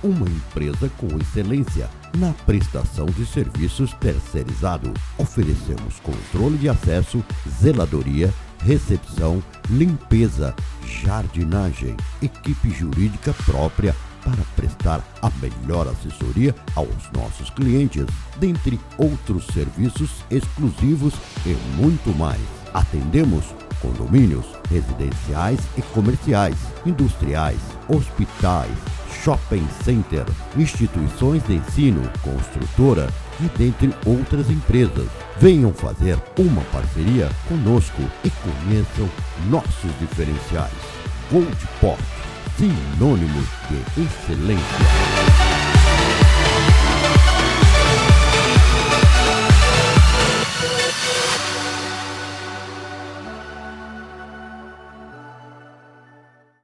uma empresa com excelência na prestação de serviços terceirizados. Oferecemos controle de acesso, zeladoria, recepção, limpeza, jardinagem, equipe jurídica própria para prestar a melhor assessoria aos nossos clientes, dentre outros serviços exclusivos e muito mais. Atendemos condomínios residenciais e comerciais, industriais, hospitais, shopping center, instituições de ensino, construtora e dentre outras empresas. Venham fazer uma parceria conosco e conheçam nossos diferenciais. Goldport, sinônimo de excelência.